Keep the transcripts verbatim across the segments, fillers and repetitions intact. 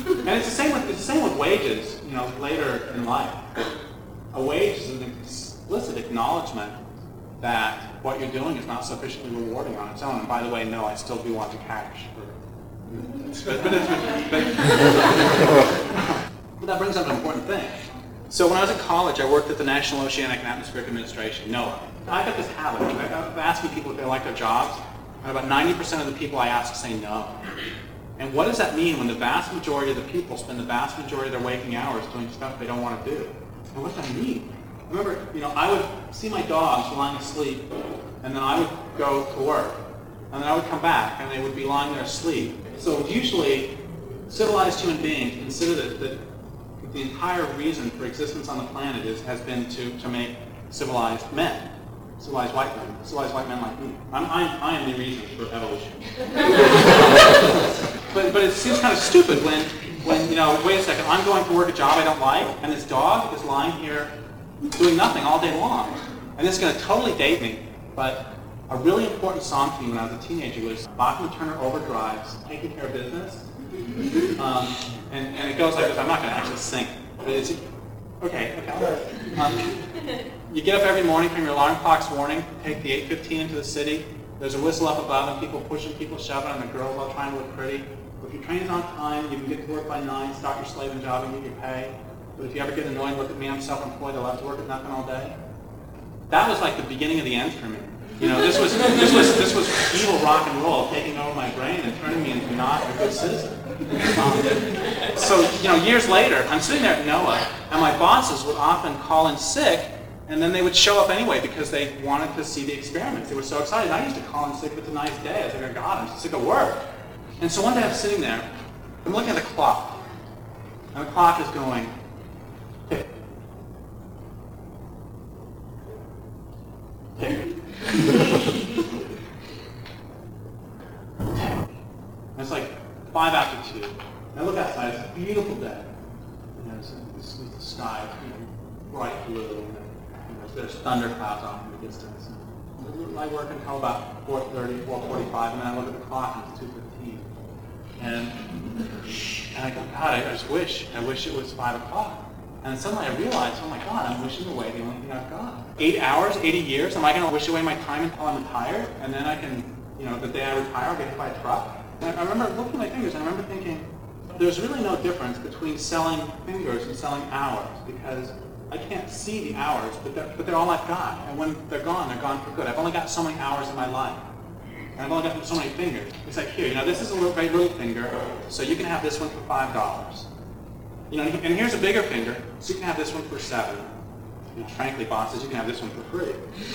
And it's the same with it's the same with wages. You know, later in life, a wage is an explicit acknowledgement that what you're doing is not sufficiently rewarding on its own. And by the way, no, I still do want the cash. For, but, but, it's, but, but that brings up an important thing. So when I was in college, I worked at the National Oceanic and Atmospheric Administration, NOAA. I got this habit of asking people if they like their jobs, and about ninety percent of the people I ask say no. And what does that mean when the vast majority of the people spend the vast majority of their waking hours doing stuff they don't want to do? And what does that mean? I remember, you know, I would see my dogs lying asleep, and then I would go to work, and then I would come back, and they would be lying there asleep. So usually, civilized human beings consider that, that the entire reason for existence on the planet is has been to, to make civilized men, civilized white men, civilized white men like me. I'm, I'm, I am the reason for evolution. but, but it seems kind of stupid when, when, you know, wait a second, I'm going to work a job I don't like, and this dog is lying here doing nothing all day long. And this is going to totally date me, but a really important song to me when I was a teenager was Bachman Turner Overdrive's Taking Care of Business. Um, and, and it goes like this. I'm not going to actually sing, but it's, okay, okay. Um, you get up every morning from your alarm clock's warning, take the eight fifteen into the city. There's a whistle up above and people pushing, people shoving, and the girls all trying to look pretty. If your train's on time, you can get to work by nine, start your slaving job and get your pay. But if you ever get annoyed, look at me, I'm self-employed, I love to work at nothing all day. That was like the beginning of the end for me. You know, this was this was this was evil rock and roll taking over my brain and turning me into not a good citizen. Um, so you know, years later, I'm sitting there at NOAA, and my bosses would often call in sick, and then they would show up anyway because they wanted to see the experiments. They were so excited. I used to call in sick if it's a nice day. I was like, oh God, I'm sick of work. And so one day I'm sitting there, I'm looking at the clock, and the clock is going tick, tick. It's like five after two. And I look outside, it's a beautiful day. You know, it's, it's, it's the sky, you know, bright blue, and you know, there's thunder clouds off in the distance. And I work until about four thirty, four forty-five, and then I look at the clock and it's two fifteen. And, and I go, God, I just wish, I wish it was five o'clock. And suddenly I realized, oh my God, I'm wishing away the only thing I've got. Eight hours, eighty years, am I going to wish away my time until I'm retired? And then I can, you know, the day I retire, I'll get hit by a truck? And I remember looking at my fingers, and I remember thinking, there's really no difference between selling fingers and selling hours, because I can't see the hours, but they're, but they're all I've got. And when they're gone, they're gone for good. I've only got so many hours in my life. And I've only got so many fingers. It's like, here, you know, this is a little, very little finger, so you can have this one for five dollars. You know, and here's a bigger finger, so you can have this one for seven. You know, frankly, bosses, you can have this one for free.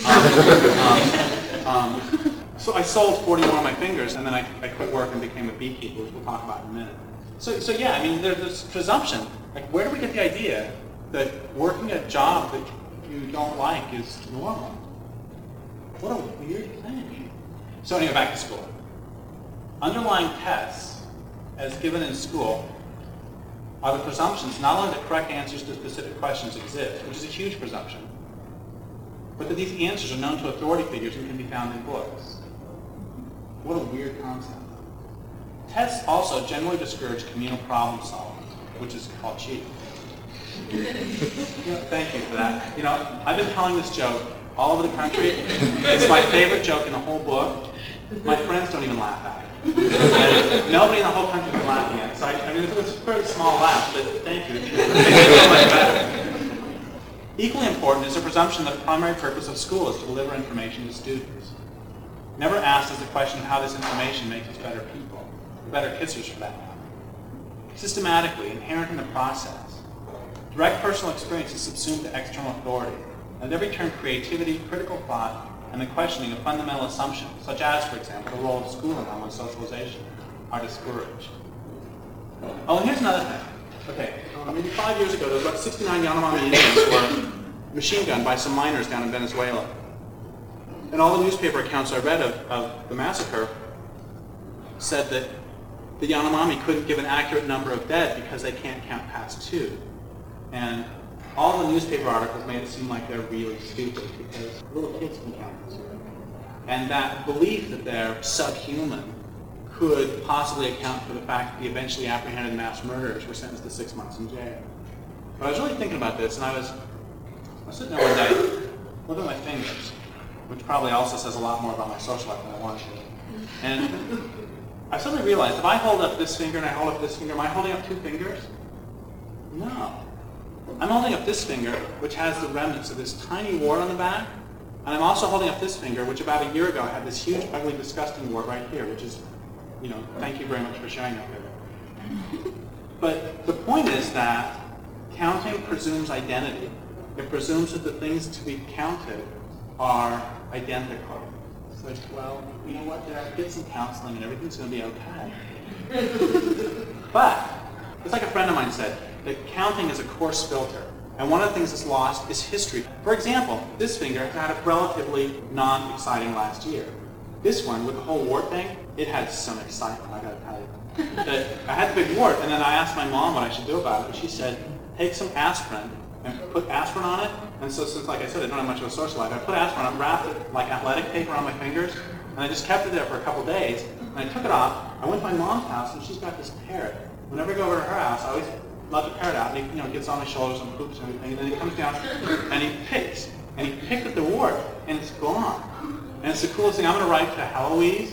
Um, um, um, so I sold forty more of my fingers, and then I, I quit work and became a beekeeper, which we'll talk about in a minute. So, so yeah, I mean, there's this presumption. Like, where do we get the idea that working a job that you don't like is normal? What a weird thing. So anyway, back to school. Underlying tests, as given in school, are the presumptions not only that correct answers to specific questions exist, which is a huge presumption, but that these answers are known to authority figures and can be found in books. What a weird concept. Tests also generally discourage communal problem solving, which is called cheating. You know, thank you for that. You know, I've been telling this joke all over the country. It's my favorite joke in the whole book. My friends don't even laugh at it. And nobody in the whole country is laughing at it. So I, I mean, it was a very small laugh, but thank you. It makes it so much better. Equally important is the presumption that the primary purpose of school is to deliver information to students. Never asked is the question of how this information makes us better people, or better kissers for that matter. Systematically, inherent in the process, direct personal experience is subsumed to external authority, and at every turn creativity, critical thought, and the questioning of fundamental assumptions, such as, for example, the role of schooling on one's socialization, are discouraged. Oh, and here's another thing. Okay, uh, maybe five years ago, there was about sixty-nine Yanomami Indians who were machine gunned by some miners down in Venezuela. And all the newspaper accounts I read of, of the massacre said that the Yanomami couldn't give an accurate number of dead because they can't count past two. And all the newspaper articles made it seem like they're really stupid because little kids can count this. And that belief that they're subhuman could possibly account for the fact that the eventually apprehended mass murderers were sentenced to six months in jail. But I was really thinking about this, and I was, I was sitting there one day, looking at my fingers, which probably also says a lot more about my social life than I wanted to. And I suddenly realized, if I hold up this finger and I hold up this finger, am I holding up two fingers? No. I'm holding up this finger, which has the remnants of this tiny wart on the back, and I'm also holding up this finger, which about a year ago had this huge, ugly, disgusting wart right here, which is, you know, thank you very much for sharing that with me. But the point is that counting presumes identity. It presumes that the things to be counted are identical. It's like, well, you know what, Derek, get some counseling and everything's going to be okay. But it's like a friend of mine said, that counting is a coarse filter. And one of the things that's lost is history. For example, this finger had a relatively non-exciting last year. This one, with the whole wart thing, it had some excitement, I gotta tell you. That I had the big wart, and then I asked my mom what I should do about it, and she said, take some aspirin and put aspirin on it. And so since, like I said, I don't have much of a social life, I put aspirin on, wrapped it like athletic tape around my fingers, and I just kept it there for a couple days, and I took it off. I went to my mom's house, and she's got this parrot. Whenever I go over to her house, I always let the parrot out, and he, you know, gets on my shoulders and poops and everything, and then he comes down and he picks, and he picked at the wart, and it's gone. And it's the coolest thing. I'm going to write to Heloise.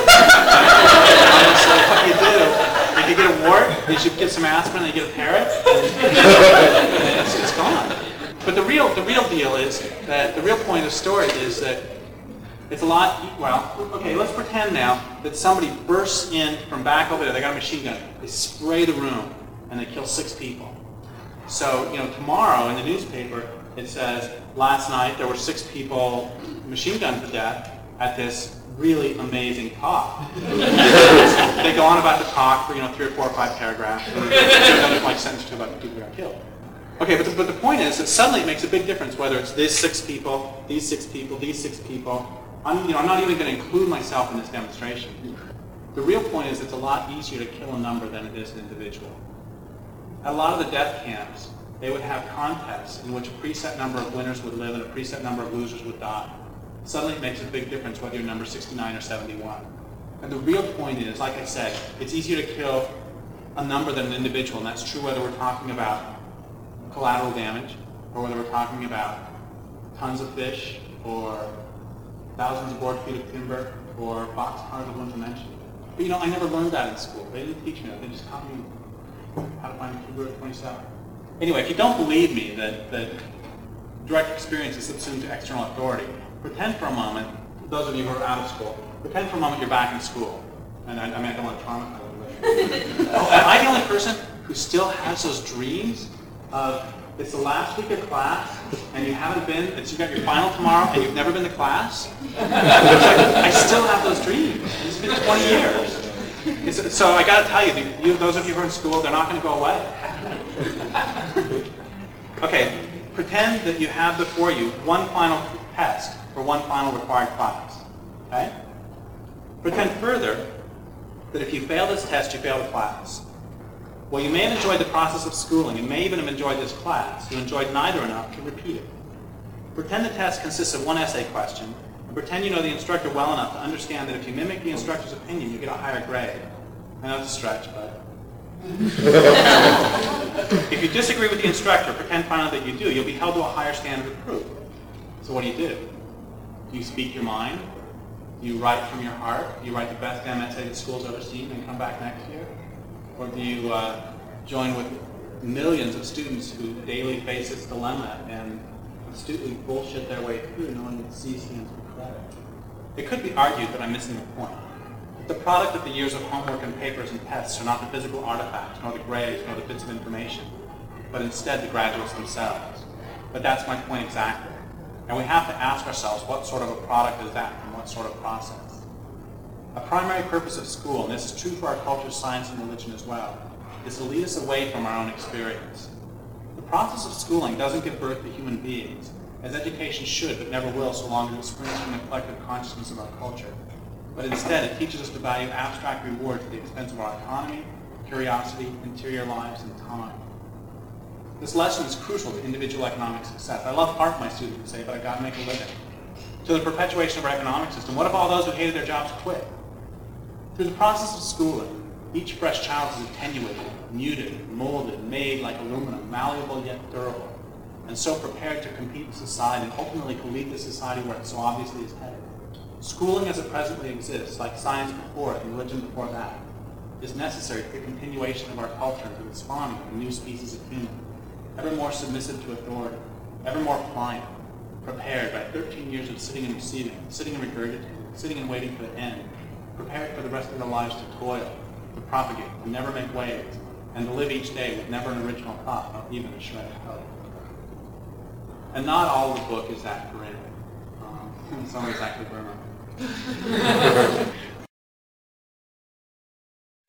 So what you do, if you get a wart, you should get some aspirin, and you get a parrot, and it's, it's gone. But the real, the real deal is that the real point of the story is that it's a lot, well, okay, let's pretend now that somebody bursts in from back over there, they got a machine gun, they spray the room, and they kill six people. So, you know, tomorrow in the newspaper, it says, last night there were six people machine gunned to death at this really amazing talk. They go on about the talk for, you know, three or four or five paragraphs, and another like sentence or two about the people who got killed. Okay, but the, but the point is that suddenly it makes a big difference whether it's these six people, these six people, these six people. I'm, you know, I'm not even going to include myself in this demonstration. The real point is it's a lot easier to kill a number than it is an individual. At a lot of the death camps, they would have contests in which a preset number of winners would live and a preset number of losers would die. Suddenly it makes a big difference whether you're number sixty-nine or seventy-one. And the real point is, like I said, it's easier to kill a number than an individual, and that's true whether we're talking about collateral damage, or whether we're talking about tons of fish, or thousands of board feet of timber, or boxcars of one dimension. But you know, I never learned that in school. They didn't teach me that. They just taught me how to find the cube root of twenty-seven. Anyway, if you don't believe me that, that direct experience is subsumed to external authority, pretend for a moment, those of you who are out of school, pretend for a moment you're back in school. And I, I mean, I don't want to traumatize you. Am I the only person who still has those dreams of it's the last week of class and you haven't been, it's, you've got your final tomorrow and you've never been to class? Like, I still have those dreams. It's been twenty years. It's, so I got to tell you, you, those of you who are in school, they're not going to go away. Okay, pretend that you have before you one final test for one final required class. Okay? Pretend further that if you fail this test, you fail the class. Well, you may have enjoyed the process of schooling. You may even have enjoyed this class. You enjoyed neither enough to repeat it. Pretend the test consists of one essay question, and pretend you know the instructor well enough to understand that if you mimic the instructor's opinion, you get a higher grade. I know it's a stretch, but... If you disagree with the instructor, pretend finally that you do. You'll be held to a higher standard of proof. So what do you do? Do you speak your mind? Do you write from your heart? Do you write the best damn essay the school's ever seen and come back next year? Or do you uh, join with millions of students who daily face this dilemma and astutely bullshit their way through knowing that C stands for credit? It could be argued that I'm missing the point. The product of the years of homework and papers and tests are not the physical artifacts, nor the grades, nor the bits of information, but instead the graduates themselves. But that's my point exactly. And we have to ask ourselves, what sort of a product is that from what sort of process? A primary purpose of school, and this is true for our culture, science, and religion as well, is to lead us away from our own experience. The process of schooling doesn't give birth to human beings, as education should but never will so long as it springs from the collective consciousness of our culture. But instead, it teaches us to value abstract rewards at the expense of our autonomy, curiosity, interior lives, and time. This lesson is crucial to individual economic success. I love part of my students who say, but I've got to make a living. To the perpetuation of our economic system, what if all those who hated their jobs quit? Through the process of schooling, each fresh child is attenuated, muted, molded, made like aluminum, malleable yet durable, and so prepared to compete in society and ultimately to lead the society where it so obviously is headed. Schooling as it presently exists, like science before it and religion before that, is necessary for the continuation of our culture and for the spawning of a new species of human, ever more submissive to authority, ever more pliant, prepared by thirteen years of sitting and receiving, sitting and regurgitating, sitting and waiting for the end, prepared for the rest of their lives to toil, to propagate, to never make waves, and to live each day with never an original thought, not even a shred of code. And not all of the book is that grim. Um, some is actually grimmer.